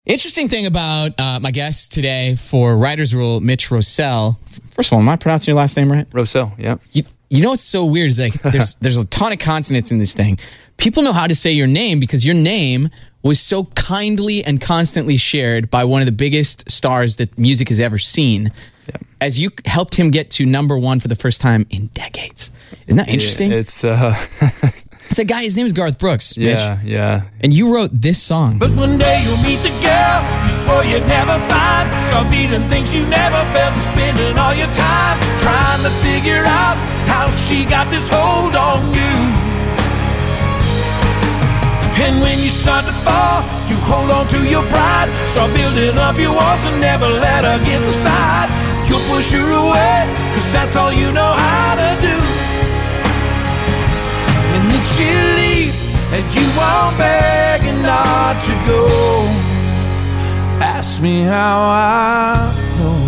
Interesting thing about my guest today for Writer's Rule, Mitch Rossell. First of all, am I pronouncing your last name right? Rossell, yeah. You know what's so weird is like there's a ton of consonants in this thing. People know how to say your name because your name was so kindly and constantly shared by one of the biggest stars that music has ever seen. Yeah. As you helped him get to #1 for the first time in decades. Isn't that interesting? Yeah, it's a guy, his name is Garth Brooks. Yeah, Mitch. yeah. And you wrote this song. But one day you'll meet the girl you swore you'd never find. Start feeling things you never felt and spending all your time trying to figure out how she got this hold on you. And when you start to fall, you hold on to your pride. Start building up your walls and never let her get the side. You'll push her away, cause that's all you know how to do. And then she'll leave, and you won't beg and not to go. Ask me how I know.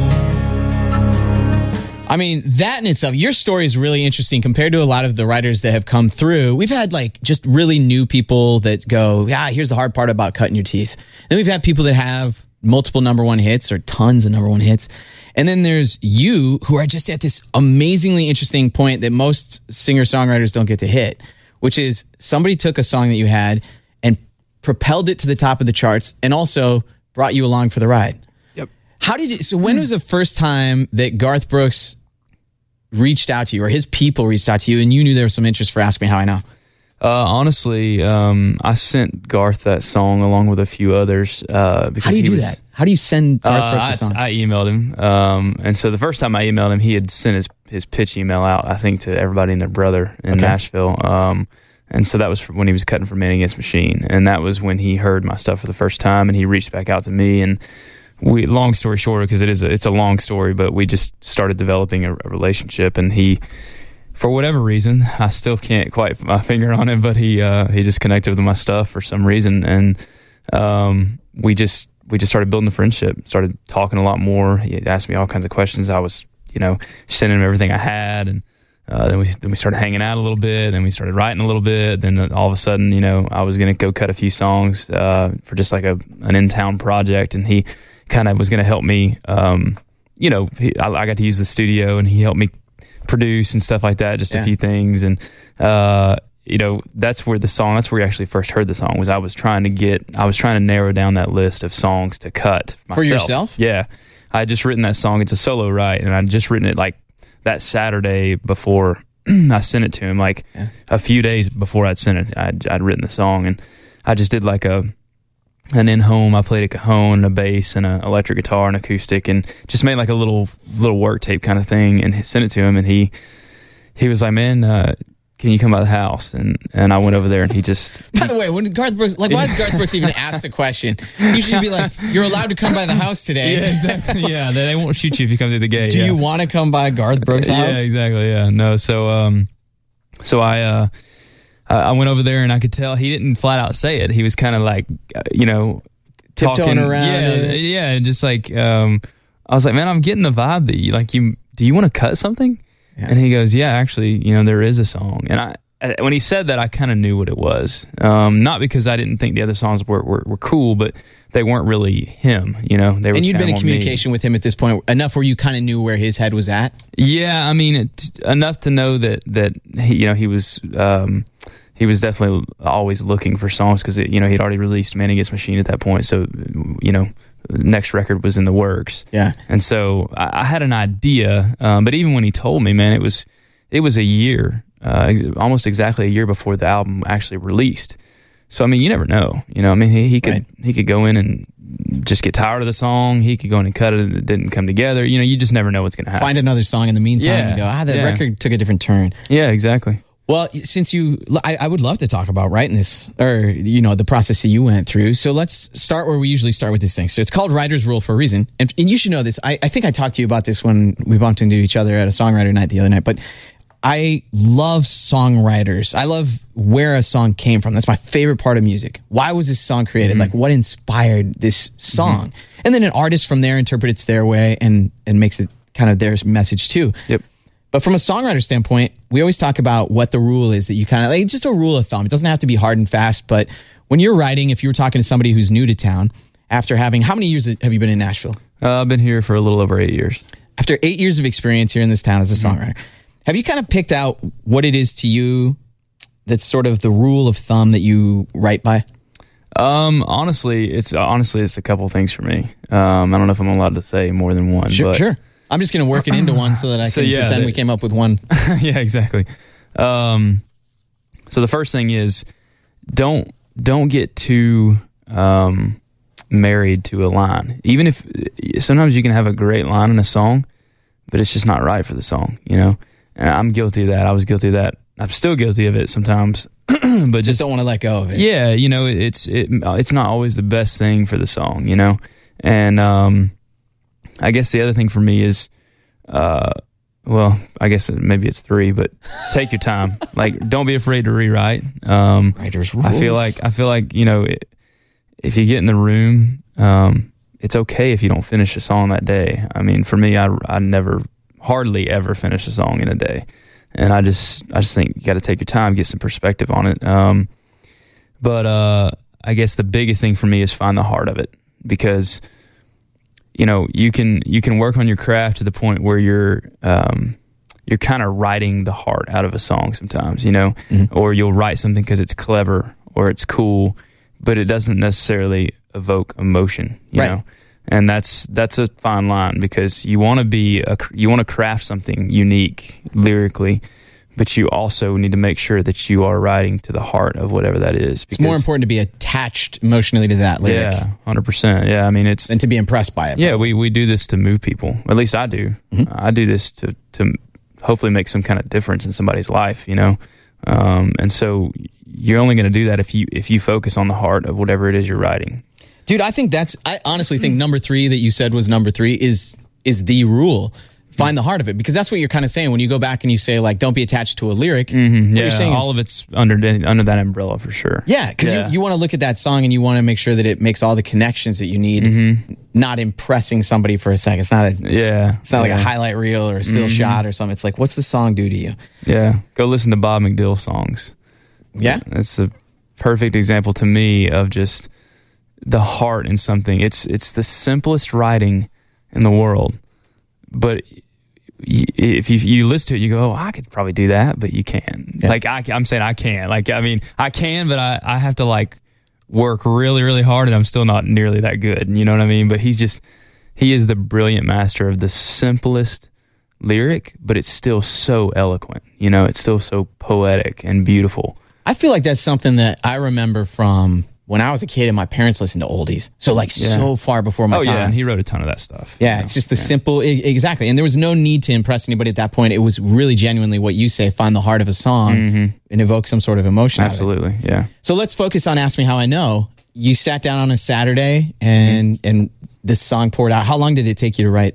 I mean, that in itself, your story is really interesting compared to a lot of the writers that have come through. We've had like just really new people that go, here's the hard part about cutting your teeth. Then we've had people that have multiple #1 hits or tons of #1 hits. And then there's you who are just at this amazingly interesting point that most singer-songwriters don't get to hit, which is somebody took a song that you had and propelled it to the top of the charts and also brought you along for the ride. Yep. So when was the first time that Garth Brooks reached out to you or his people reached out to you and you knew there was some interest for Ask Me How I Know? Honestly, I sent Garth that song along with a few others. Because how do you do that? How do you send Garth Brooks a song? I emailed him. And so the first time I emailed him, he had sent his pitch email out, I think, to everybody and their brother in Nashville. And so that was when he was cutting for Man Against Machine. And that was when he heard my stuff for the first time and he reached back out to me. And long story short, because it's a long story, but we just started developing a relationship. And he, for whatever reason, I still can't quite put my finger on it, but he just connected with my stuff for some reason. And we just started building a friendship, started talking a lot more. He asked me all kinds of questions. I was, sending him everything I had. And then we started hanging out a little bit, and we started writing a little bit. Then all of a sudden, I was going to go cut a few songs for just like an in-town project, and he kind of was going to help me. I got to use the studio, and he helped me produce and stuff like that, just a few things. And that's where we actually first heard the song. I was trying to narrow down that list of songs to cut myself. For yourself? Yeah, I had just written that song. It's a solo write, and I'd just written it like that Saturday before I sent it to him, a few days before I'd sent it. I'd written the song, and I just did like an in-home. I played a cajon, a bass, and an electric guitar, and acoustic, and just made like a little work tape kind of thing, and sent it to him. And he was like, "Man, can you come by the house?" And I went over there, and he just. By the way, when Garth Brooks, why does Garth Brooks even ask the question? You should be like, "You're allowed to come by the house today." Yeah, exactly. Yeah, they won't shoot you if you come through the gate. Do you want to come by Garth Brooks' house? Yeah, exactly. Yeah, no. So I went over there, and I could tell he didn't flat out say it. He was kind of like, tiptoeing around. Yeah, just like I was like, "Man, I'm getting the vibe that do you want to cut something?" Yeah. And he goes, "Yeah, actually, there is a song." And when he said that, I kind of knew what it was. Not because I didn't think the other songs were cool, but they weren't really him. They were. And you'd been in communication with him at this point enough where you kind of knew where his head was at. Yeah, I mean, enough to know that he was definitely always looking for songs because he'd already released Man Against Machine at that point, so next record was in the works. Yeah, and so I had an idea, but even when he told me, man, it was a year, almost exactly a year before the album actually released. So I mean, you never know. He could go in and just get tired of the song. He could go in and cut it, and it didn't come together. You just never know what's going to happen. Find another song in the meantime and go, the record took a different turn. Yeah, exactly. Well, since I would love to talk about writing this, or, the process that you went through. So let's start where we usually start with this thing. So it's called Writer's Rule for a reason. And you should know this. I think I talked to you about this when we bumped into each other at a songwriter night the other night, but I love songwriters. I love where a song came from. That's my favorite part of music. Why was this song created? Mm-hmm. Like, what inspired this song? Mm-hmm. And then an artist from there interprets their way and makes it kind of their message too. Yep. But from a songwriter standpoint, we always talk about what the rule is that you kind of just a rule of thumb. It doesn't have to be hard and fast, but when you're writing, if you were talking to somebody who's new to town after having, how many years have you been in Nashville? I've been here for a little over 8 years. After 8 years of experience here in this town as a songwriter, have you kind of picked out what it is to you that's sort of the rule of thumb that you write by? Honestly, it's a couple things for me. I don't know if I'm allowed to say more than one. Sure. I'm just going to work it into one so that I can pretend we came up with one. Yeah, exactly. So the first thing is don't get too married to a line. Even if sometimes you can have a great line in a song, but it's just not right for the song, you know? And I'm guilty of that. I was guilty of that. I'm still guilty of it sometimes. But just don't want to let go of it. Yeah, you know, it's not always the best thing for the song, you know? And I guess the other thing for me is, well, I guess maybe it's 3, but take your time. Like, don't be afraid to rewrite. Writer's rules. I feel like, you know, if you get in the room, it's okay if you don't finish a song that day. I mean, for me, I never, hardly ever finish a song in a day. And I just think you got to take your time, get some perspective on it. But I guess the biggest thing for me is find the heart of it, because you know you can work on your craft to the point where you're kind of writing the heart out of a song sometimes, you know, or you'll write something because it's clever or it's cool, but it doesn't necessarily evoke emotion, you know. And that's a fine line, because you want to craft something unique lyrically, but you also need to make sure that you are writing to the heart of whatever that is. It's more important to be attached emotionally to that lyric. Yeah, 100%. Yeah, I mean, and to be impressed by it. Yeah, we do this to move people. At least I do. I do this to hopefully make some kind of difference in somebody's life, you know. And so you're only going to do that if you focus on the heart of whatever it is you're writing. Dude, I honestly think number 3 that you said was number 3 is the rule. Find the heart of it, because that's what you're kind of saying when you go back and you say, like, don't be attached to a lyric. Yeah, you're saying all of it's under that umbrella for sure. Yeah, because you want to look at that song and you want to make sure that it makes all the connections that you need, not impressing somebody for a second. It's not like a highlight reel or a still shot or something. It's like, what's the song do to you? Yeah, go listen to Bob McDill songs. Yeah, that's a perfect example to me of just the heart in something. It's the simplest writing in the world, but if you listen to it, you go, oh, I could probably do that, but you can't. Yeah. Like I'm saying I can't. Like, I mean, I can, but I have to like work really, really hard, and I'm still not nearly that good. You know what I mean? But he is the brilliant master of the simplest lyric, but it's still so eloquent. You know, it's still so poetic and beautiful. I feel like that's something that I remember from when I was a kid and my parents listened to oldies. So like so far before my time. Oh yeah, and he wrote a ton of that stuff. Yeah, it's just the simple, exactly. And there was no need to impress anybody at that point. It was really genuinely what you say, find the heart of a song and evoke some sort of emotion. Absolutely, yeah. So let's focus on Ask Me How I Know. You sat down on a Saturday and this song poured out. How long did it take you to write?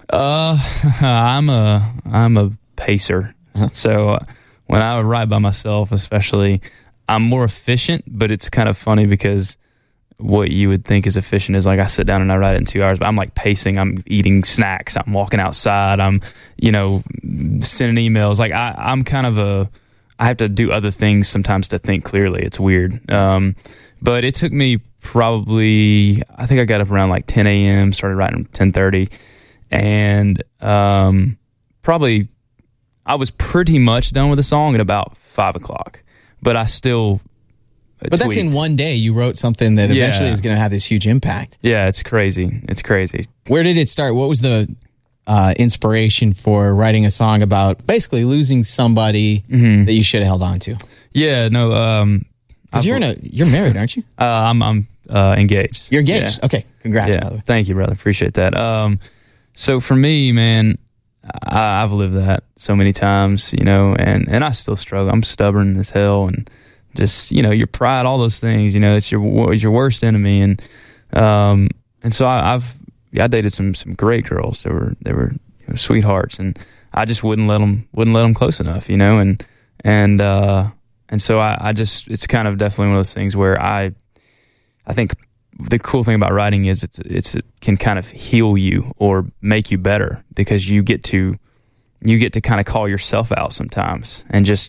I'm a pacer. So when I would write by myself, especially, I'm more efficient, but it's kind of funny because what you would think is efficient is like I sit down and I write it in 2 hours, but I'm like pacing, I'm eating snacks, I'm walking outside, I'm, you know, sending emails. Like I'm kind of I have to do other things sometimes to think clearly. It's weird. But it took me probably, I think I got up around like 10 a.m., started writing 10:30, and probably I was pretty much done with the song at about 5 o'clock. But I still But that's in one day. You wrote something that eventually is going to have this huge impact. Yeah, it's crazy. It's crazy. Where did it start? What was the inspiration for writing a song about basically losing somebody that you should have held on to? Yeah, no. Because you're married, aren't you? I'm engaged. You're engaged. Yeah. Okay, congrats, by the way. Thank you, brother. Appreciate that. So for me, man, I've lived that so many times, you know, and I still struggle. I'm stubborn as hell, and just, you know, your pride, all those things, you know, it's your worst enemy, and so I dated some great girls. They were you know, sweethearts, and I just wouldn't let them close enough, you know, and so I just, it's kind of definitely one of those things where I think the cool thing about writing is it can kind of heal you or make you better, because you get to kind of call yourself out sometimes, and just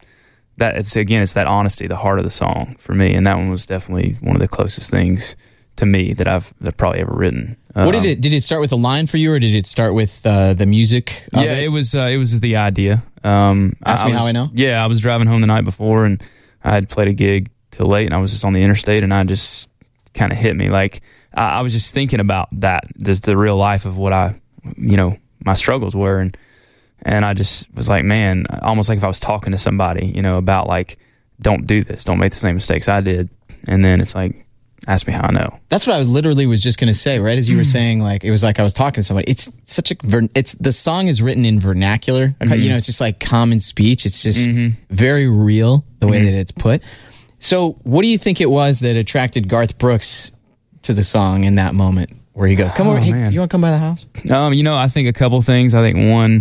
that it's that honesty, the heart of the song for me, and that one was definitely one of the closest things to me that I've probably ever written. What did it start with a line for you, or did it start with the music? Yeah, it was the idea. Ask Me How I Know? Yeah, I was driving home the night before, and I had played a gig till late, and I was just on the interstate, and I just kind of hit me. Like, I was just thinking about that, just the real life of what my struggles were, and I just was like, man, almost like if I was talking to somebody, about like, don't do this, don't make the same mistakes I did. And then it's like, ask me how I know. That's what I was just going to say, right? As you were saying, like, it was like I was talking to somebody. It's such the song is written in vernacular. It's just like common speech. It's just very real the way that it's put. So what do you think it was that attracted Garth Brooks to the song in that moment where he goes, come over, hey, you want to come by the house? I think a couple things. I think one,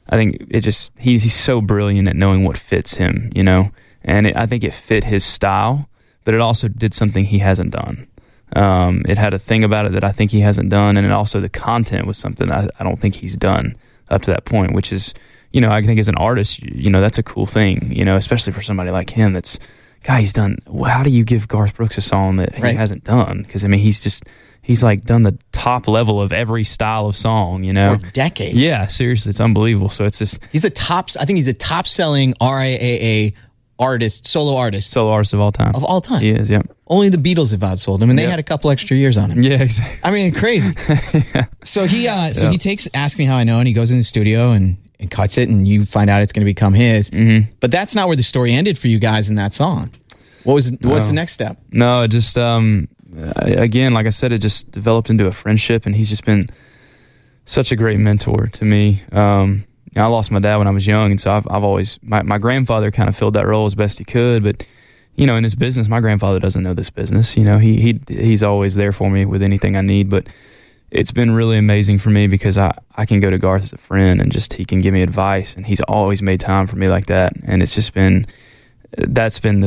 he's so brilliant at knowing what fits him, and I think it fit his style, but it also did something he hasn't done. It had a thing about it that I think he hasn't done, and also the content was something I don't think he's done up to that point, which is, I think as an artist, that's a cool thing, especially for somebody like him that's, he's done, how do you give Garth Brooks a song that he hasn't done? Because, he's like done the top level of every style of song, For decades. Yeah, seriously, it's unbelievable. So it's just... he's a top selling RIAA artist, solo artist of all time. Of all time. He is, yeah. Only the Beatles have outsold him, and they had a couple extra years on him. Yeah, exactly. Crazy. Yeah. So he takes Ask Me How I Know, and he goes in the studio and cuts it, and you find out it's going to become his. Mm-hmm. But that's not where the story ended for you guys in that song. What's the next step? No, it just, again, like I said, it just developed into a friendship, and he's just been such a great mentor to me. I lost my dad when I was young, and so I've always, my grandfather kind of filled that role as best he could, but, in this business, my grandfather doesn't know this business. He's always there for me with anything I need, but it's been really amazing for me because I can go to Garth as a friend and just he can give me advice, and he's always made time for me like that, and it's just been, that's been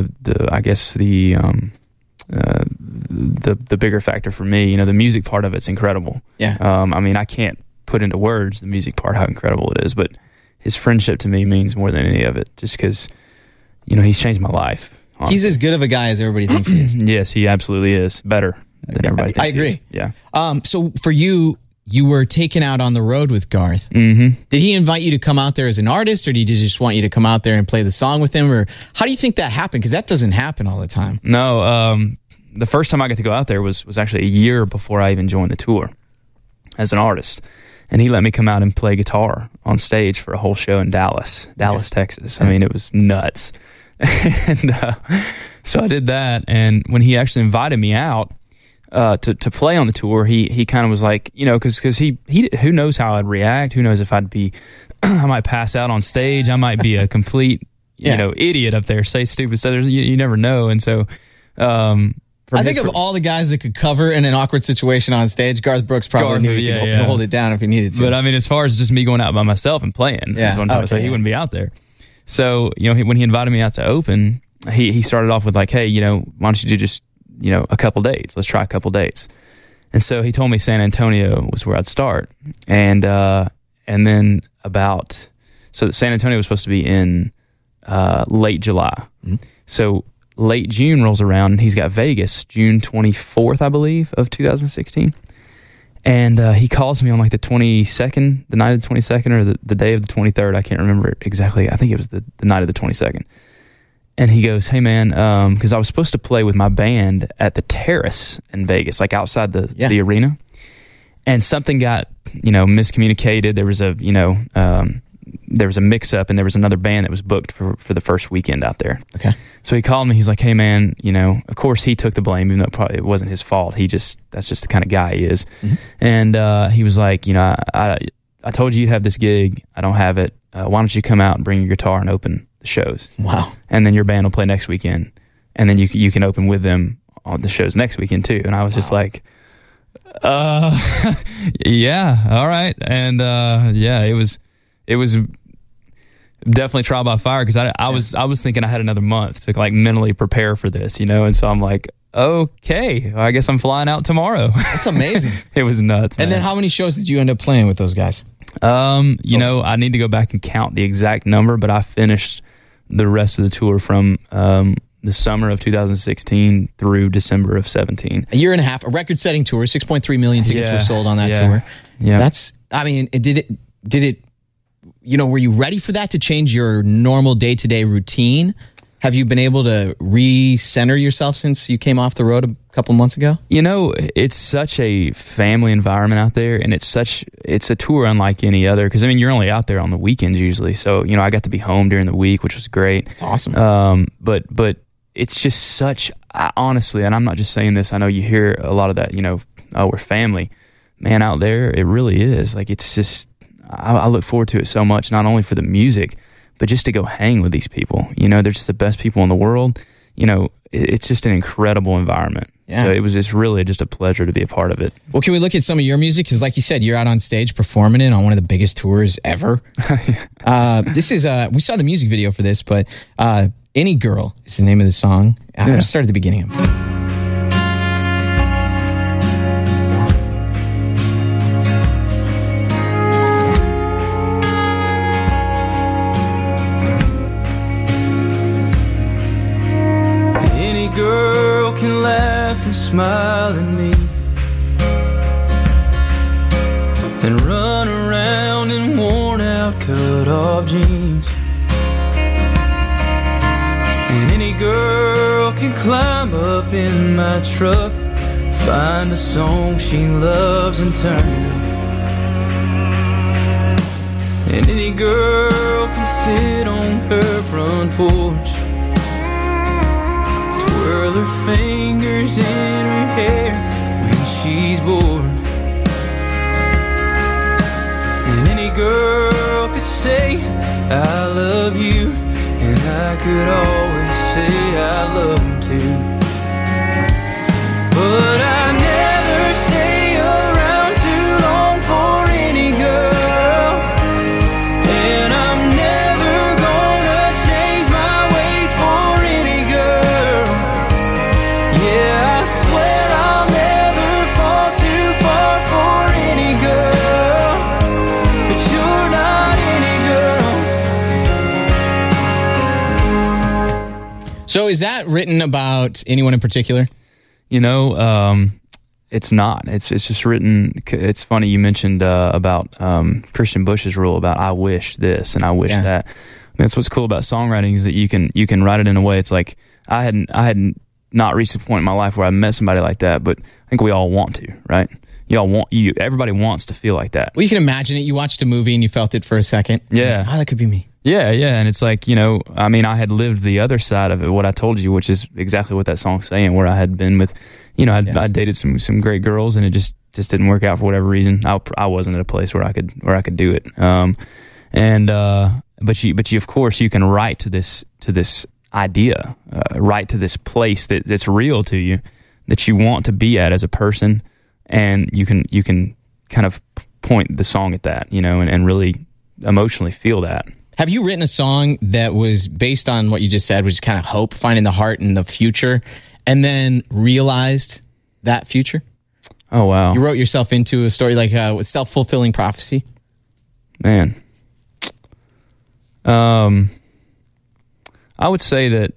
the bigger factor for me. The music part of it's incredible. Yeah. I can't put into words the music part how incredible it is, but his friendship to me means more than any of it, just because he's changed my life, honestly. He's as good of a guy as everybody thinks he is. Yes, he absolutely is. Better than everybody thinks. I agree. He is. Yeah. So for you were taken out on the road with Garth. Mm-hmm. Did he invite you to come out there as an artist, or did he just want you to come out there and play the song with him? Or how do you think that happened? Because that doesn't happen all the time. No, the first time I got to go out there was actually a year before I even joined the tour as an artist. And he let me come out and play guitar on stage for a whole show in Dallas, Texas. It was nuts. And so I did that. And when he actually invited me out to play on the tour, he kind of was like, because he who knows how I'd react? Who knows if I'd be, I might pass out on stage. I might be a complete, idiot up there, say stupid stuff. You never know. And so, I think of all the guys that could cover in an awkward situation on stage, Garth Brooks probably knew he could hold it down if he needed to. But as far as just me going out by myself and playing, so he wouldn't be out there. So, when he invited me out to open, he started off with like, hey, why don't you do just, a couple dates? Let's try a couple dates. And so he told me San Antonio was where I'd start. And then so San Antonio was supposed to be in late July. Mm-hmm. So late June rolls around, and he's got Vegas, June 24th, I believe, of 2016. And he calls me on like the 22nd, the night of the 22nd, or the day of the 23rd. I can't remember exactly. I think it was the night of the 22nd. And he goes, hey, man, because I was supposed to play with my band at the Terrace in Vegas, like outside the arena. And something got, miscommunicated. There was a mix-up, and there was another band that was booked for the first weekend out there. Okay. So he called me. He's like, hey, man, of course he took the blame, even though it wasn't his fault. That's just the kind of guy he is. Mm-hmm. And he was like, I told you you'd have this gig. I don't have it. Why don't you come out and bring your guitar and open the shows? Wow. And then your band will play next weekend. And then you can open with them on the shows next weekend too. And I was just like, yeah, all right. And it was definitely trial by fire, because I was thinking I had another month to like mentally prepare for this, and so I'm like, okay, I guess I'm flying out tomorrow. That's amazing. It was nuts, man. And then how many shows did you end up playing with those guys? I need to go back and count the exact number, but I finished the rest of the tour from the summer of 2016 through December of 17. A year and a half, a record-setting tour. 6.3 million tickets were sold on that tour. Yeah, that's. I mean, did it? You know, were you ready for that to change your normal day-to-day routine? Have you been able to recenter yourself since you came off the road a couple months ago? You know, it's such a family environment out there, and it's a tour unlike any other, because, I mean, you're only out there on the weekends usually. So, you know, I got to be home during the week, which was great. It's awesome. But it's just such, honestly, and I'm not just saying this, I know you hear a lot of that, you know, oh, we're family. Man, out there, it really is. Like, it's just, I look forward to it so much, not only for the music, but just to go hang with these people. You know, they're just the best people in the world. You know, it's just an incredible environment. Yeah. So it's really just a pleasure to be a part of it. Well, can we look at some of your music? Because like you said, you're out on stage performing it on one of the biggest tours ever. This is, we saw the music video for this, but Any Girl is the name of the song. I'm going to start at the beginning of it. Girl can laugh and smile at me and run around in worn out cut off jeans, and any girl can climb up in my truck, find a song she loves and turn it up, and any girl can sit on her front porch, twirl her fingers in her hair when she's bored, and any girl could say I love you, and I could always say I love him too, but I never stay around too long for any girl, and I'm never gonna change my ways for any girl. Yeah, I swear I'll never fall too far for any girl, but you're not any girl. So is that written about anyone in particular? You know, it's not. It's just written. It's funny you mentioned about Christian Bush's rule about I wish this and I wish that. That's what's cool about songwriting, is that you can write it in a way. It's like I hadn't not reached the point in my life where I met somebody like that, but I think we all want to, right? Everybody wants to feel like that. Well, you can imagine it. You watched a movie and you felt it for a second. Yeah. Oh, that could be me. Yeah. And it's like, you know, I mean, I had lived the other side of it, what I told you, which is exactly what that song's saying, where I had been with, you know, I dated some great girls, and it just didn't work out for whatever reason. I wasn't at a place where I could do it. But you of course you can write to this idea, write to this place that's real to you, that you want to be at as a person, and you can kind of point the song at that, you know, and really emotionally feel that. Have you written a song that was based on what you just said, which is kind of hope, finding the heart in the future, and then realized that future? Oh, wow. You wrote yourself into a story like with self-fulfilling prophecy? Man. I would say that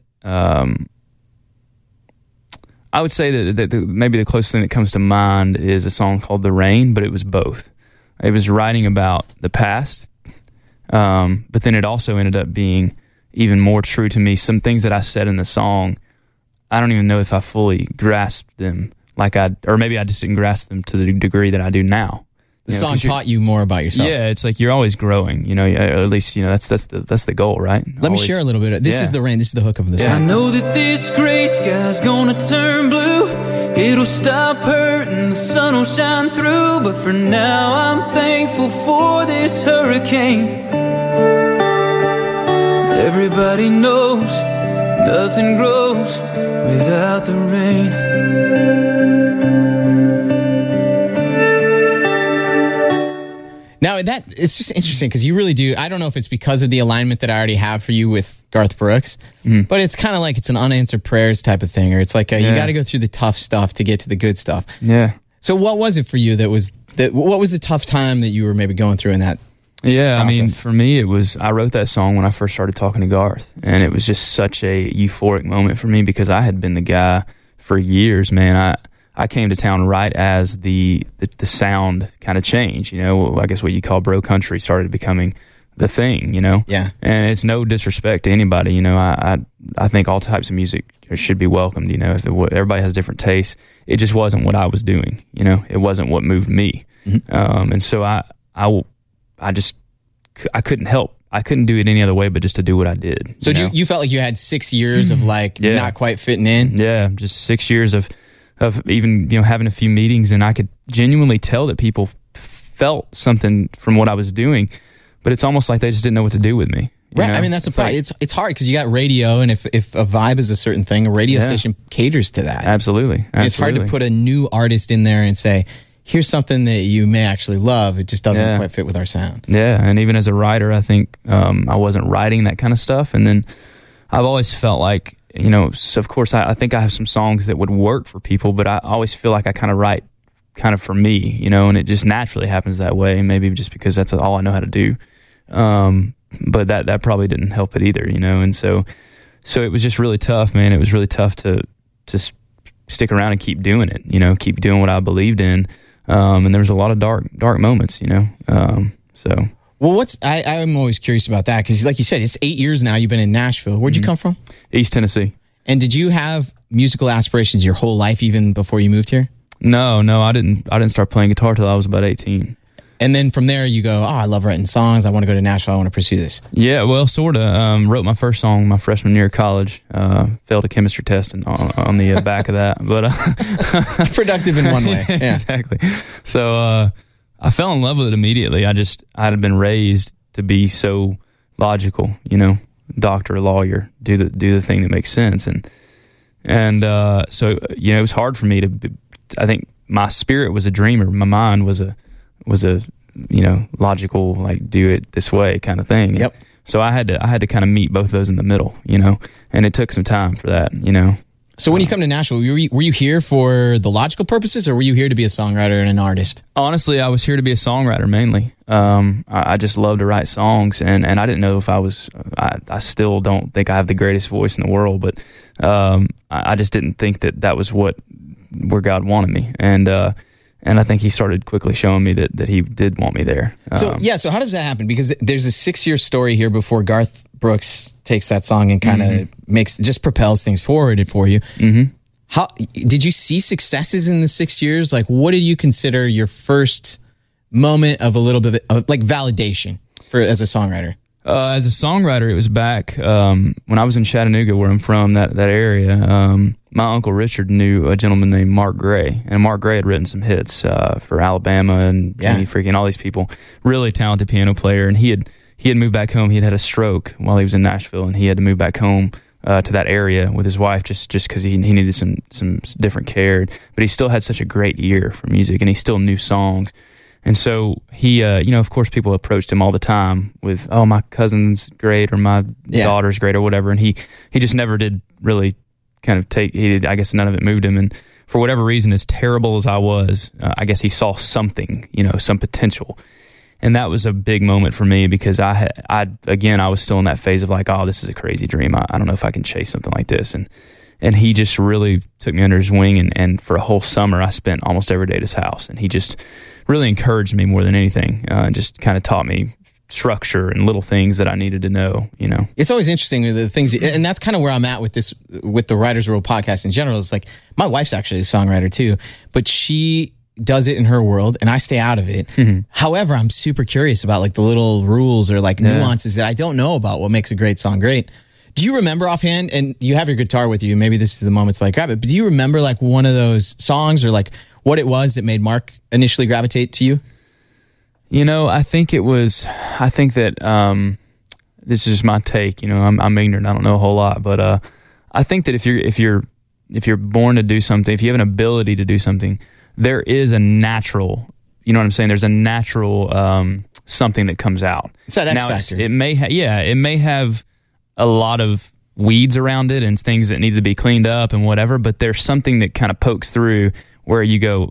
maybe the closest thing that comes to mind is a song called The Rain, but it was both. It was writing about the past, but then it also ended up being even more true to me. Some things that I said in the song, I don't even know if I fully grasped them, or maybe I just didn't grasp them to the degree that I do now. The song taught you more about yourself. Yeah, it's like you're always growing, you know, or at least, you know, that's the goal, right? Let me share a little bit. This is The Rain. This is the hook of the song. I know that this gray sky's gonna turn blue. It'll stop hurting, the sun will shine through. But for now I'm thankful for this hurricane. Everybody knows nothing grows without the rain. Now, it's just interesting because you really do. I don't know if it's because of the alignment that I already have for you with Garth Brooks, but it's kind of like it's an unanswered prayers type of thing, or it's like you got to go through the tough stuff to get to the good stuff. Yeah. So what was it for you what was the tough time that you were maybe going through in that Yeah, process? I mean, for me, I wrote that song when I first started talking to Garth, and it was just such a euphoric moment for me because I had been the guy for years, man. I came to town right as the sound kind of changed, you know, I guess what you call bro country started becoming the thing, you know? Yeah. And it's no disrespect to anybody, you know, I think all types of music should be welcomed, you know, everybody has different tastes. It just wasn't what I was doing, you know, it wasn't what moved me. Mm-hmm. And so I couldn't help. I couldn't do it any other way but just to do what I did. So you felt like you had 6 years of like not quite fitting in? Yeah, just 6 years of even, you know, having a few meetings, and I could genuinely tell that people felt something from what I was doing, but it's almost like they just didn't know what to do with me. Right. know? I mean, that's it's hard because you got radio, and if a vibe is a certain thing, a radio station caters to that. Absolutely. And it's hard to put a new artist in there and say, here's something that you may actually love. It just doesn't quite fit with our sound. Yeah, and even as a writer, I think I wasn't writing that kind of stuff. And then I've always felt like, you know, so of course, I think I have some songs that would work for people, but I always feel like I kind of write kind of for me, you know, and it just naturally happens that way. Maybe just because that's all I know how to do. But that probably didn't help it either, you know. And so it was just really tough, man. It was really tough to stick around and keep doing it, you know, keep doing what I believed in. And there was a lot of dark moments, you know. Well, I'm always curious about that because, like you said, it's 8 years now you've been in Nashville. Where'd you come from? East Tennessee. And did you have musical aspirations your whole life, even before you moved here? No, I didn't start playing guitar till I was about 18. And then from there you go, I love writing songs. I want to go to Nashville. I want to pursue this. Yeah, well, sort of. Wrote my first song my freshman year of college. Failed a chemistry test on the back of that. But productive in one way. Yeah. Exactly. So I fell in love with it immediately. I had been raised to be so logical, you know, doctor, lawyer, do the thing that makes sense. And so, you know, it was hard for me I think my spirit was a dreamer. My mind was a you know, logical, like do it this way kind of thing. Yep. So I had to kind of meet both of those in the middle, you know, and it took some time for that, you know. So when you come to Nashville, were you here for the logical purposes, or were you here to be a songwriter and an artist? Honestly, I was here to be a songwriter mainly. I just love to write songs, and I didn't know if I was. I still don't think I have the greatest voice in the world, but I just didn't think that was where God wanted me, and I think He started quickly showing me that He did want me there. So how does that happen? Because there's a 6-year story here before Garth Brooks takes that song and kind of propels things forward for you. Mm-hmm. How did you see successes in the 6 years? Like, what did you consider your first moment of a little bit of like validation as a songwriter? As a songwriter, it was back when I was in Chattanooga, where I'm from, that area. My Uncle Richard knew a gentleman named Mark Gray, and Mark Gray had written some hits for Alabama and Jimmy Freaky and all these people. Really talented piano player, and he had moved back home. He had a stroke while he was in Nashville, and he had to move back home to that area with his wife just because he needed some different care. But he still had such a great ear for music, and he still knew songs. And so he, you know, of course, people approached him all the time with, "Oh, my cousin's great," or "My daughter's great," or whatever. And he just never did really kind of I guess none of it moved him. And for whatever reason, as terrible as I was, I guess he saw something, you know, some potential. And that was a big moment for me because I was still in that phase of like, oh, this is a crazy dream. I don't know if I can chase something like this. And he just really took me under his wing. And for a whole summer, I spent almost every day at his house. And he just really encouraged me more than anything. Just kind of taught me structure and little things that I needed to know, you know. It's always interesting the things, and that's kind of where I'm at with the Writers World podcast in general. It's like, my wife's actually a songwriter too, but she does it in her world and I stay out of it. Mm-hmm. However, I'm super curious about like the little rules or like nuances that I don't know about what makes a great song great. Do you remember offhand, and you have your guitar with you, maybe this is the moment to like grab it, but do you remember like one of those songs or like what it was that made Mark initially gravitate to you? You know, I think that this is just my take. You know, I'm ignorant. I don't know a whole lot, but I think that if you're born to do something, if you have an ability to do something, there is a natural. You know what I'm saying? There's a natural something that comes out. It's that X factor. It may have a lot of weeds around it and things that need to be cleaned up and whatever, but there's something that kind of pokes through where you go,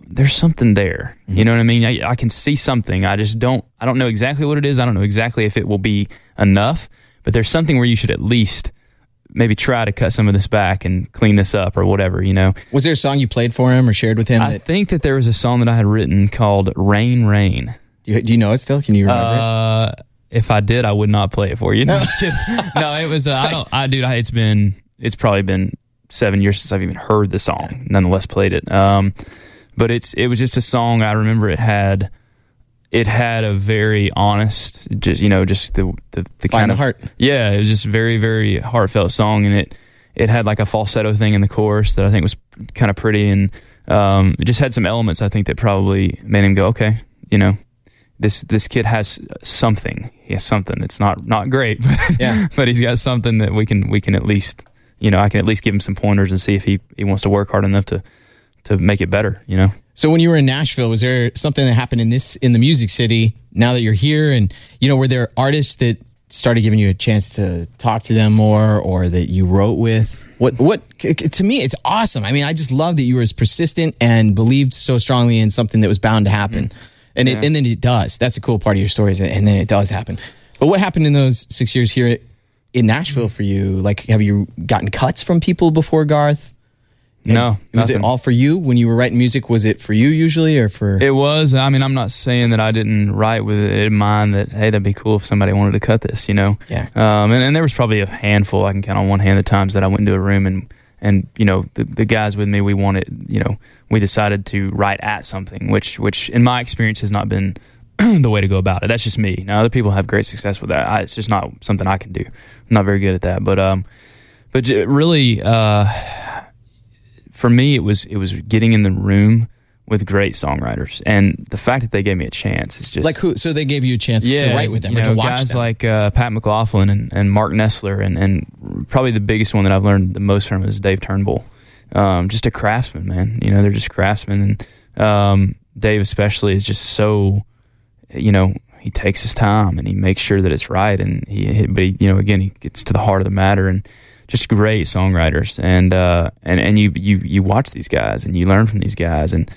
there's something there. You know what I mean? I can see something. I don't know exactly what it is. I don't know exactly if it will be enough, but there's something where you should at least maybe try to cut some of this back and clean this up or whatever, you know. Was there a song you played for him or shared with him? I think that there was a song that I had written called Rain, Rain. Do you know it still? Can you remember it? If I did, I would not play it for you. No, just kidding. No, it was, it's probably been 7 years since I've even heard the song, nonetheless played it. But it was just a song. I remember it had a very honest, just the kind of heart. Yeah, it was just very, very heartfelt song, and it had like a falsetto thing in the chorus that I think was kind of pretty, and it just had some elements I think that probably made him go, okay, you know, this kid has something. He has something. It's not great, but he's got something that we can at least, you know, I can at least give him some pointers and see if he wants to work hard enough to make it better, you know. So when you were in Nashville, was there something that happened in the Music City now that you're here? And, you know, were there artists that started giving you a chance to talk to them more, or that you wrote with? What to me, it's awesome. I mean, I just love that you were as persistent and believed so strongly in something that was bound to happen. Mm-hmm. And then it does. That's a cool part of your story, and then it does happen. But what happened in those 6 years here in Nashville for you? Like, have you gotten cuts from people before Garth? No. Was it all for you when you were writing music? Was it for you usually, or for? It was. I mean, I'm not saying that I didn't write with it in mind that, hey, that'd be cool if somebody wanted to cut this, you know? Yeah. And there was probably a handful, I can count on one hand, the times that I went into a room and you know, the guys with me, we decided to write at something, which in my experience has not been the way to go about it. That's just me. Now, other people have great success with that. It's just not something I can do. I'm not very good at that. But really, for me, it was getting in the room with great songwriters, and the fact that they gave me a chance is just like who. So they gave you a chance to write with them or to watch guys them. Like Pat McLaughlin and Mark Nessler, and probably the biggest one that I've learned the most from is Dave Turnbull. Just a craftsman, man. You know, they're just craftsmen, and Dave especially is just so, you know, he takes his time and he makes sure that it's right, and he gets to the heart of the matter, and just great songwriters, and you watch these guys and you learn from these guys, and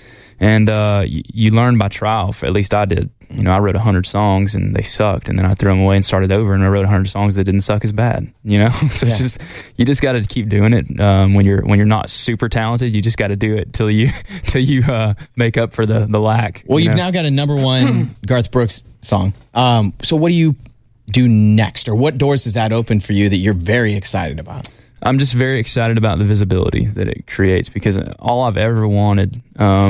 you learn by trial. At least I did. You know, I wrote 100 songs and they sucked, and then I threw them away and started over, and I wrote 100 songs that didn't suck as bad. You know, so it's just, you just got to keep doing it. When you're not super talented, you just got to do it till you make up for the lack. Well, you've now got a #1 Garth Brooks song. So what do you do next, or what doors does that open for you that you're very excited about? I'm just very excited about the visibility that it creates, because all I've ever wanted,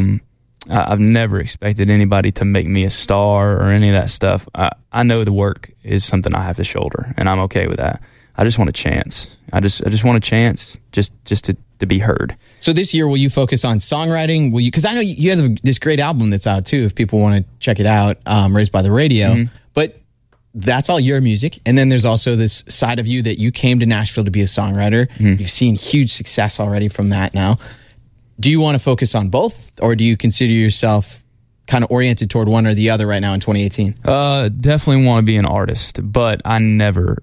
I've never expected anybody to make me a star or any of that stuff. I know the work is something I have to shoulder, and I'm okay with that. I just want a chance. I just want a chance just to be heard. So this year, will you focus on songwriting? Will you? Because I know you have this great album that's out too, if people want to check it out, Raised by the Radio. Mm-hmm. But that's all your music. And then there's also this side of you that you came to Nashville to be a songwriter. Mm-hmm. You've seen huge success already from that now. Do you want to focus on both, or do you consider yourself kind of oriented toward one or the other right now in 2018? Definitely want to be an artist, but I'm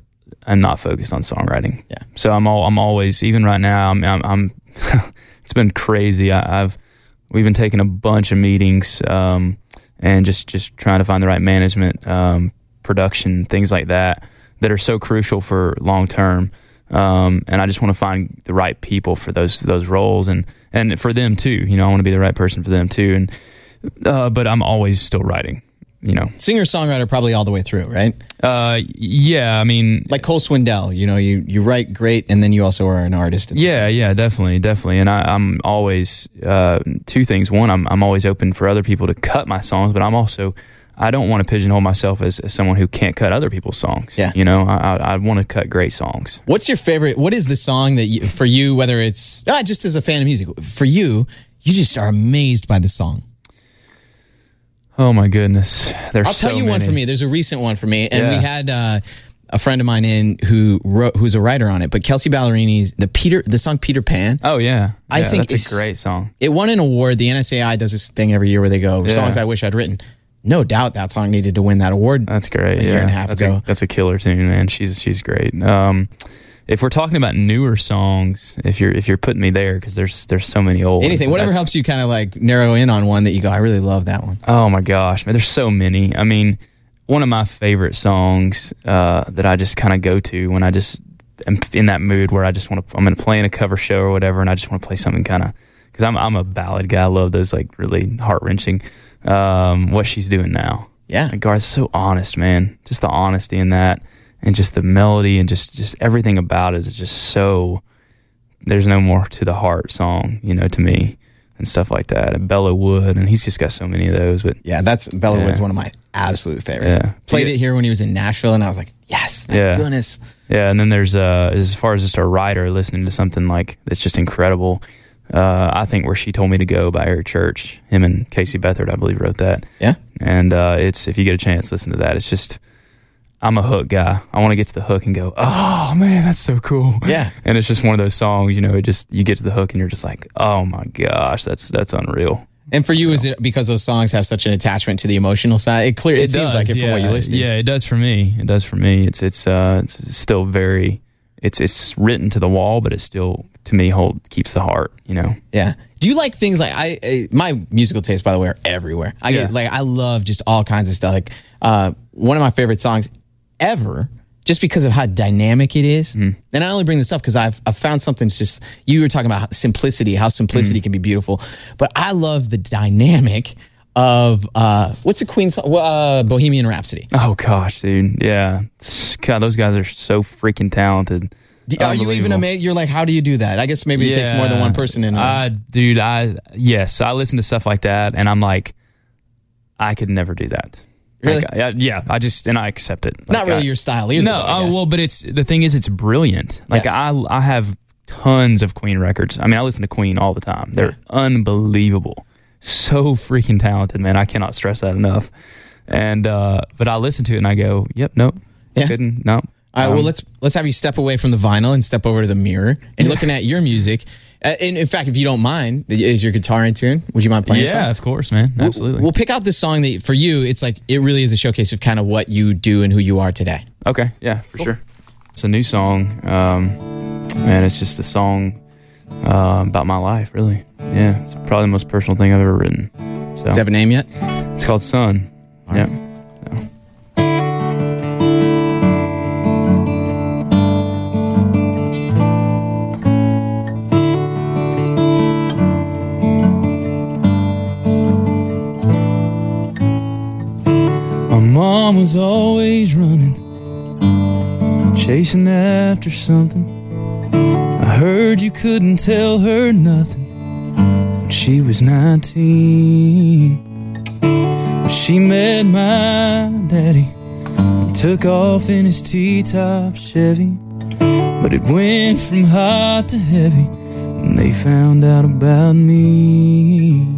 not focused on songwriting. Yeah. So I'm always, even right now, I'm it's been crazy. We've been taking a bunch of meetings, and just trying to find the right management, production, things like that are so crucial for long term. And I just want to find the right people for those roles, and for them too. You know, I want to be the right person for them too. And but I'm always still writing. You know, singer-songwriter probably all the way through, right? Yeah. I mean, like Cole Swindell. You know, you write great, and then you also are an artist. Yeah, definitely. And I'm always two things. One, I'm always open for other people to cut my songs, but I don't want to pigeonhole myself as someone who can't cut other people's songs. Yeah. You know, I want to cut great songs. What's your favorite? What is the song that for you, whether it's just as a fan of music, for you just are amazed by the song? Oh my goodness. I'll tell you one for me. There's a recent one for me. And we had a friend of mine in who's a writer on it, but Kelsey Ballerini's the song Peter Pan. Oh yeah. I think that's a great song. It won an award. The NSAI does this thing every year where they go, songs I wish I'd written. No doubt that song needed to win that award. That's great. A year and a half ago. That's a killer tune, man. She's great. if we're talking about newer songs, if you're putting me there, because there's so many old anything, whatever helps you kind of like narrow in on one that you go, I really love that one. Oh my gosh, man, there's so many. I mean, one of my favorite songs that I just kind of go to when I just am in that mood where I just want to, I'm going to play in a cover show or whatever, and I just want to play something kind of, because I'm a ballad guy. I love those like really heart wrenching. What She's Doing Now. Yeah, like, Garth's so honest, man. Just the honesty in that. And just the melody and just everything about it is just so, there's no more to the heart song, you know, to me, and stuff like that. And Belleau Wood, and he's just got so many of those. But yeah, Belleau Wood's one of my absolute favorites. Yeah. Played it here when he was in Nashville, and I was like, yes, thank goodness. Yeah, and then there's, as far as just a writer listening to something like that's just incredible, I think Where She Told Me to Go by Eric Church. Him and Casey Beathard, I believe, wrote that. Yeah. And it's, if you get a chance, listen to that. It's just, I'm a hook guy. I want to get to the hook and go, oh man, that's so cool. Yeah. And it's just one of those songs, you know, it just, you get to the hook and you're just like, oh my gosh, that's unreal. And for you, is it because those songs have such an attachment to the emotional side? It seems like it from what you listed. Yeah, it does for me. It does for me. It's still very, it's written to the wall, but it still, to me, keeps the heart, you know? Yeah. Do you like things like, my musical tastes, by the way, are everywhere. I love just all kinds of stuff. Like, one of my favorite songs ever, just because of how dynamic it is. And I only bring this up because I've found something. It's just, you were talking about simplicity, how simplicity can be beautiful. But I love the dynamic of, what's the Queen song? Bohemian Rhapsody. Oh gosh, dude. Yeah. God, those guys are so freaking talented. Are you even amazed? You're like, how do you do that? I guess maybe it takes more than one person in yes, I listen to stuff like that and I'm like, I could never do that. Really? Yeah. I accept it. Like, not really your style either. No, but the thing is, it's brilliant. Like, yes. I have tons of Queen records. I mean, I listen to Queen all the time. They're unbelievable. So freaking talented, man. I cannot stress that enough. And but I listen to it and I go, yep, nope, couldn't, nope. All right, well, let's have you step away from the vinyl and step over to the mirror and looking at your music. In fact, if you don't mind, is your guitar in tune? Would you mind playing a song? Yeah, of course, man. Absolutely. We'll pick out this song that, for you, it's like, it really is a showcase of kind of what you do and who you are today. Okay, yeah, for sure. It's a new song, and it's just a song about my life, really. Yeah, it's probably the most personal thing I've ever written. So, does it have a name yet? It's called Sun. All right. Yeah. Mom was always running, chasing after something. I heard you couldn't tell her nothing when she was 19. But she met my daddy and took off in his T-top Chevy. But it went from hot to heavy when they found out about me.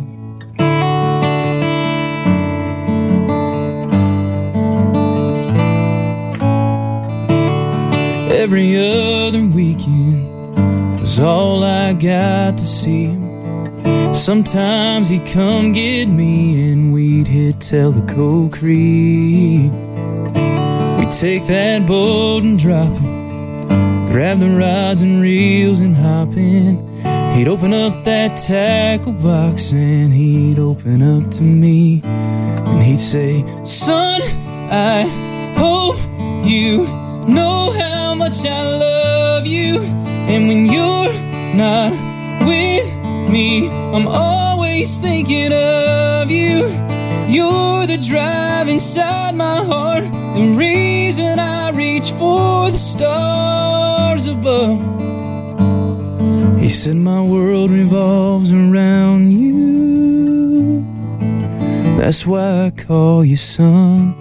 Every other weekend was all I got to see him. Sometimes he'd come get me and we'd hit Tellico Creek. We'd take that boat and drop it, grab the rods and reels and hop in. He'd open up that tackle box and he'd open up to me. And he'd say, son, I hope you know how much I love you. And when you're not with me, I'm always thinking of you. You're the drive inside my heart, the reason I reach for the stars above. He said my world revolves around you. That's why I call you son.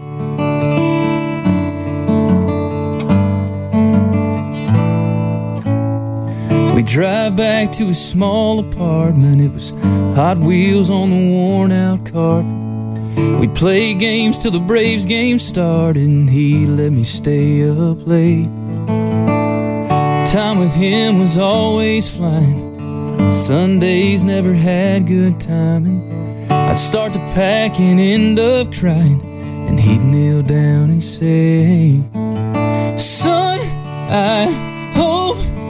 We drive back to a small apartment. It was Hot Wheels on the worn out cart. We'd play games till the Braves game started, and he let me stay up late. Time with him was always flying. Sundays never had good timing. I'd start to pack and end up crying, and he'd kneel down and say, son, I hope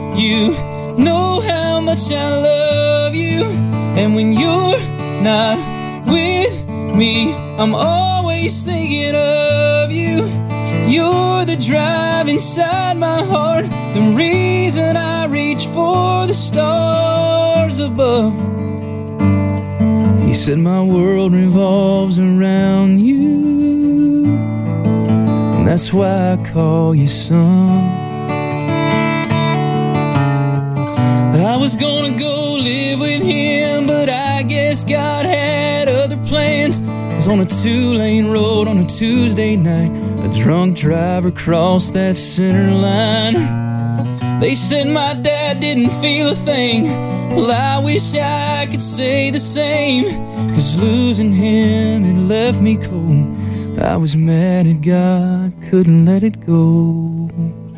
you know how much I love you. And when you're not with me, I'm always thinking of you. You're the drive inside my heart, the reason I reach for the stars above. He said my world revolves around you, and that's why I call you son. I was gonna go live with him, but I guess God had other plans. I was on a 2-lane road on a Tuesday night. A drunk driver crossed that center line. They said my dad didn't feel a thing. Well, I wish I could say the same, 'cause losing him had left me cold. I was mad at God, couldn't let it go.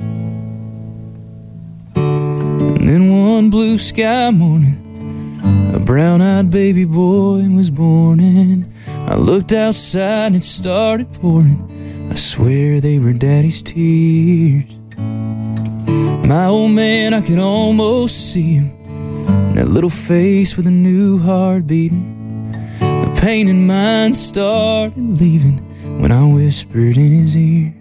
And then one blue sky morning, a brown-eyed baby boy was born, and I looked outside and it started pouring. I swear they were Daddy's tears. My old man, I could almost see him, that little face with a new heart beating. The pain in mine started leaving when I whispered in his ear,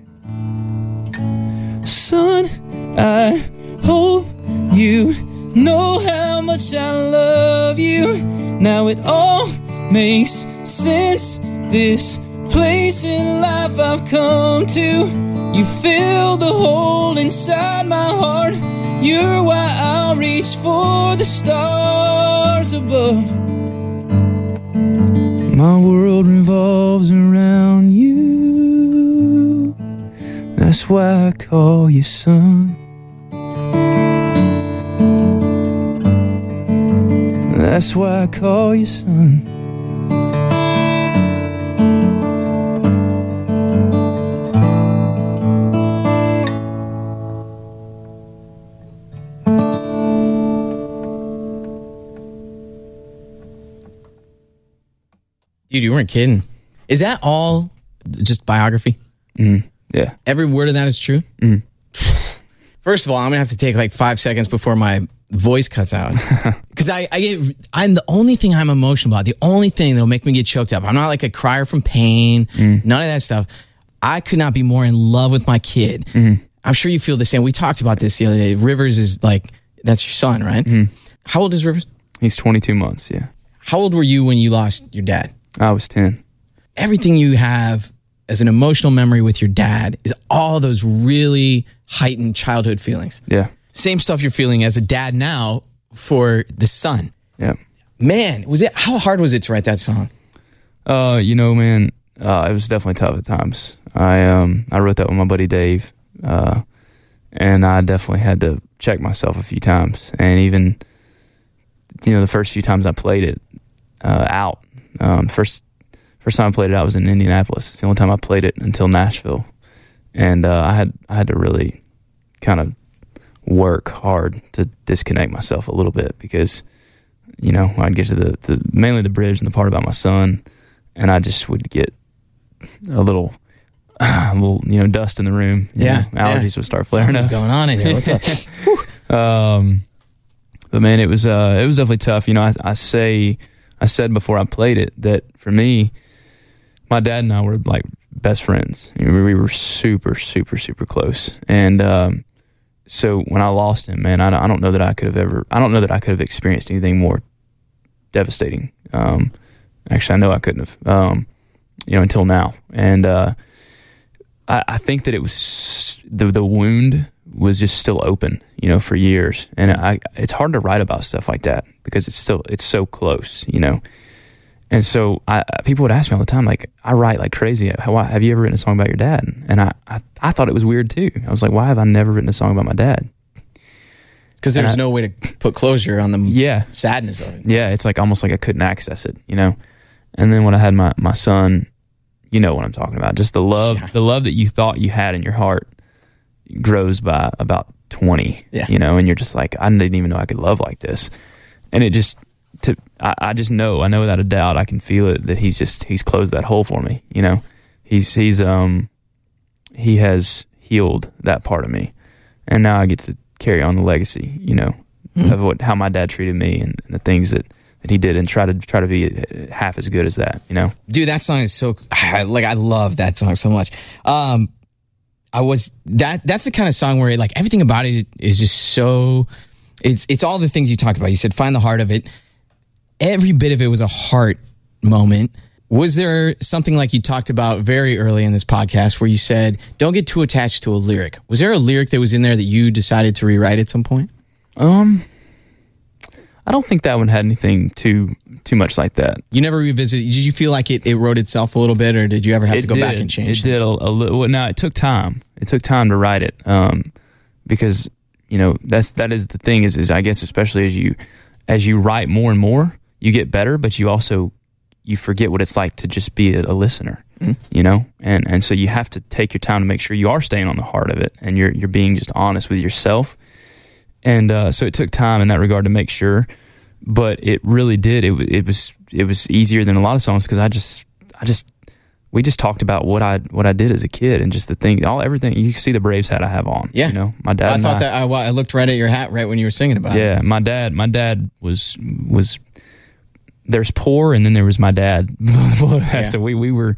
son, I hope you know how much I love you. Now it all makes sense. This place in life I've come to, you fill the hole inside my heart. You're why I'll reach for the stars above. My world revolves around you, that's why I call you son. That's why I call you son. Dude, you weren't kidding. Is that all just biography? Mm-hmm. Yeah. Every word of that is true? Mm-hmm. First of all, I'm going to have to take like 5 seconds before my voice cuts out. Because I'm the only thing I'm emotional about, the only thing that'll make me get choked up. I'm not like a crier from pain, none of that stuff. I could not be more in love with my kid. Mm-hmm. I'm sure you feel the same. We talked about this the other day. Rivers is like, that's your son, right? Mm-hmm. How old is Rivers? He's 22 months, yeah. How old were you when you lost your dad? I was 10. Everything you have as an emotional memory with your dad is all those really heightened childhood feelings. Yeah. Same stuff you're feeling as a dad now for the son. Yeah. Man, how hard was it to write that song? Man, it was definitely tough at times. I wrote that with my buddy Dave, and I definitely had to check myself a few times. And even, the first few times I played it out, first time I played it out was in Indianapolis. It's the only time I played it until Nashville, and I had to really kind of work hard to disconnect myself a little bit, because I'd get to the mainly the bridge and the part about my son, and I just would get a little dust in the room. Allergies would start flaring up. What's going on in here? What's up? But man, it was definitely tough. I said before I played it that for me, my dad and I were like best friends. We were super, super, super close. And so when I lost him, man, I don't know that I could have experienced anything more devastating. Actually, I know I couldn't have, until now. And I think that it was the wound was just still open, for years. And it's hard to write about stuff like that because it's so close, And so people would ask me all the time, like, I write like crazy. Have you ever written a song about your dad? And I thought it was weird too. I was like, why have I never written a song about my dad? Because there's no way to put closure on the sadness of it. Yeah, it's like almost like I couldn't access it, And then when I had my son, you know what I'm talking about. Just the love that you thought you had in your heart grows by about 20, and you're just like, I didn't even know I could love like this. And it just, I just know, I know without a doubt, I can feel it that he's closed that hole for me. He has healed that part of me. And now I get to carry on the legacy, you know, of how my dad treated me and the things that he did, and try to be half as good as that, you know. Dude, that song is so I love that song so much. That's the kind of song where like everything about it is just so, it's all the things you talked about. You said find the heart of it. Every bit of it was a heart moment. Was there something like you talked about very early in this podcast where you said, don't get too attached to a lyric? Was there a lyric that was in there that you decided to rewrite at some point? I don't think that one had anything too much like that. You never revisited? Did you feel like it wrote itself a little bit, or did you ever have to go back and change it? It did a little. Well, no, it took time. It took time to write it, because you know that is the thing is I guess especially as you write more and more, you get better, but you forget what it's like to just be a listener, you know, and so you have to take your time to make sure you are staying on the heart of it, and you're being just honest with yourself. And so it took time in that regard to make sure, but it really did. It was easier than a lot of songs because we just talked about what I did as a kid and just the thing, everything. You see the Braves hat I have on. Yeah, you know, my dad. I thought that I looked right at your hat right when you were singing about it. Yeah, my dad was there's poor, and then there was my dad below that. Yeah. So we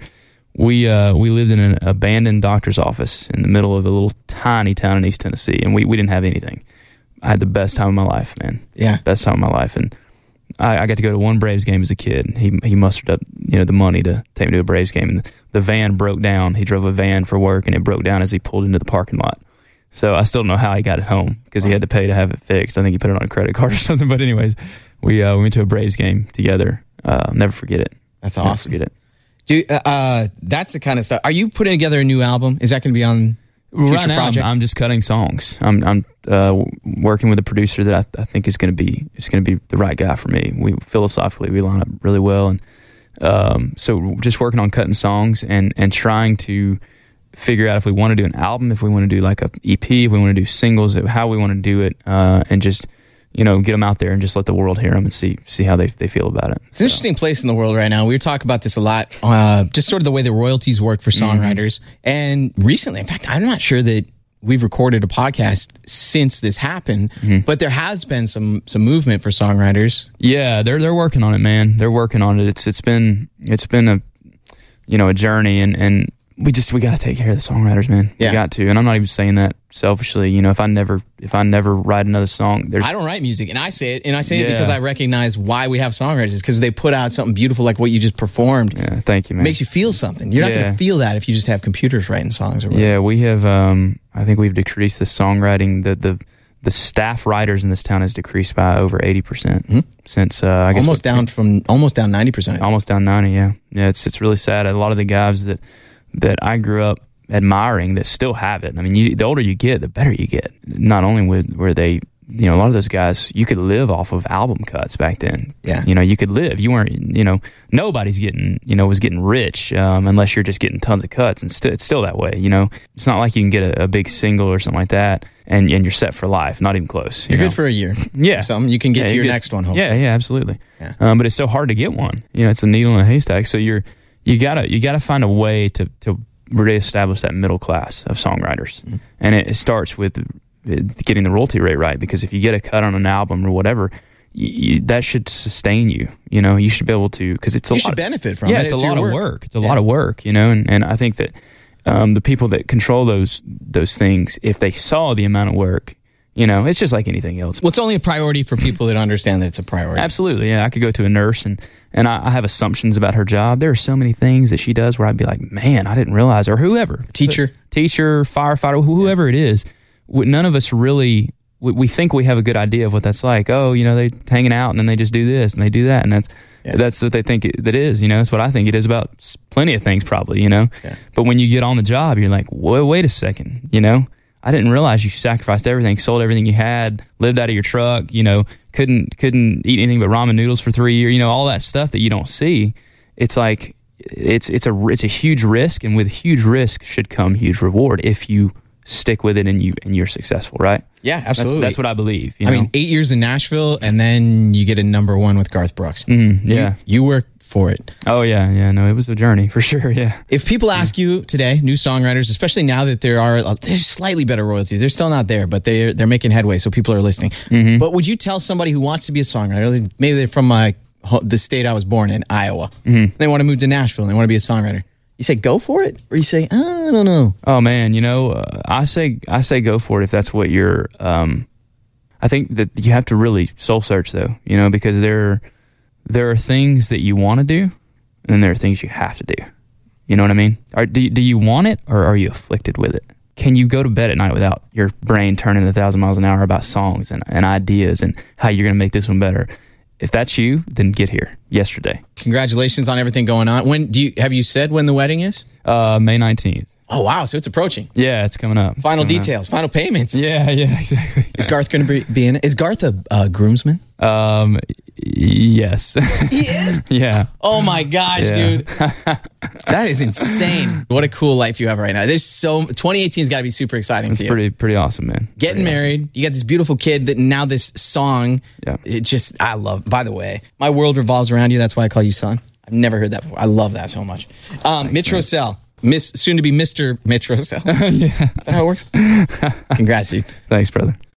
lived in an abandoned doctor's office in the middle of a little tiny town in East Tennessee, and we didn't have anything. I had the best time of my life, man. Yeah. Best time of my life. And I got to go to one Braves game as a kid. He mustered up, you know, the money to take me to a Braves game. And the van broke down. He drove a van for work, and it broke down as he pulled into the parking lot. So I still don't know how he got it home because he had to pay to have it fixed. I think he put it on a credit card or something. But anyways, we went to a Braves game together. Never forget it. That's awesome. Never forget it. Dude, that's the kind of stuff. Are you putting together a new album? Is that going to be on right now? I'm just cutting songs. I'm working with a producer that I think is going to be the right guy for me. We philosophically we line up really well, and so just working on cutting songs and trying to figure out if we want to do an album, if we want to do like a EP, if we want to do singles, how we want to do it, and just, you know, get them out there and just let the world hear them and see how they feel about it. It's an interesting place in the world right now. We talk about this a lot, just sort of the way the royalties work for songwriters. And recently, in fact, I'm not sure that we've recorded a podcast since this happened, but there has been some movement for songwriters. Yeah, they're working on it, man. They're working on it. It's been a, you know, a journey, and we got to take care of the songwriters, man. Yeah. We got to. And I'm not even saying that selfishly. You know, if I never write another song, I don't write music, and I say it because I recognize why we have songwriters, because they put out something beautiful like what you just performed. Yeah, thank you, man. It makes you feel something. You're not going to feel that if you just have computers writing songs or whatever. Yeah, we have. I think we've decreased the songwriting. The staff writers in this town has decreased by over 80% since I guess almost down 90%. Almost down 90. Yeah. It's really sad. A lot of the guys that I grew up admiring that still have it. I mean, the older you get, the better you get. Not only where they, you know, a lot of those guys, you could live off of album cuts back then. Yeah. You know, you could live. You weren't, you know, nobody's was getting rich unless you're just getting tons of cuts. And it's still that way, you know. It's not like you can get a big single or something like that and you're set for life. Not even close. You're good for a year. Yeah. Something you can get to your next one, hopefully. Yeah, absolutely. Yeah. But it's so hard to get one. You know, it's a needle in a haystack. So you gotta find a way to reestablish that middle class of songwriters. And it starts with getting the royalty rate right, because if you get a cut on an album or whatever, that should sustain you. You know, you should be able to, because it's a lot. You should benefit from it. Yeah, it's a lot of work. It's a lot of work. You know, and I think that the people that control those things, if they saw the amount of work, you know, it's just like anything else. Well, it's only a priority for people that understand that it's a priority. Absolutely, yeah. I could go to a nurse and I have assumptions about her job. There are so many things that she does where I'd be like, man, I didn't realize. Or whoever. Teacher, firefighter, whoever it is. None of us really, we think we have a good idea of what that's like. Oh, you know, they're hanging out and then they just do this and they do that. And that's what they think that is, you know. That's what I think it is about plenty of things probably, you know. Yeah. But when you get on the job, you're like, wait a second, you know. I didn't realize you sacrificed everything, sold everything you had, lived out of your truck, you know, couldn't eat anything but ramen noodles for 3 years, you know, all that stuff that you don't see. It's like it's a huge risk, and with huge risk should come huge reward if you stick with it and you're successful, right? Yeah, absolutely. That's what I believe. You know? I mean, 8 years in Nashville, and then you get a #1 with Garth Brooks. Yeah, you work for it. Oh yeah, no, it was a journey for sure. Yeah. If people ask you today, new songwriters, especially now that there's slightly better royalties, they're still not there, but they're making headway, so people are listening. Mm-hmm. But would you tell somebody who wants to be a songwriter, maybe they're from the state I was born in, Iowa, they want to move to Nashville and they want to be a songwriter? You say go for it, or you say I don't know? Oh man, I say go for it if that's what you're. I think that you have to really soul search though, because there are things that you want to do, and there are things you have to do. You know what I mean? Do you want it, or are you afflicted with it? Can you go to bed at night without your brain turning 1,000 miles an hour about songs and ideas and how you're going to make this one better? If that's you, then get here yesterday. Congratulations on everything going on. Have you said when the wedding is? May 19th. Oh, wow. So it's approaching. Yeah, it's coming up. Final details, final payments. Yeah, exactly. Is Garth going to be in it? Is Garth a groomsman? Yes. He is? Yeah. Oh my gosh, dude. That is insane. What a cool life you have right now. 2018's got to be super exciting It's to you. pretty awesome, man. Getting married. You got this beautiful kid that now this song. Yeah. I love, by the way, my world revolves around you. That's why I call you son. I've never heard that before. I love that so much. Mitch Rossell. Soon to be Mr. Mitch Rossell. Yeah. Is that how it works? Congrats, dude. Thanks, brother.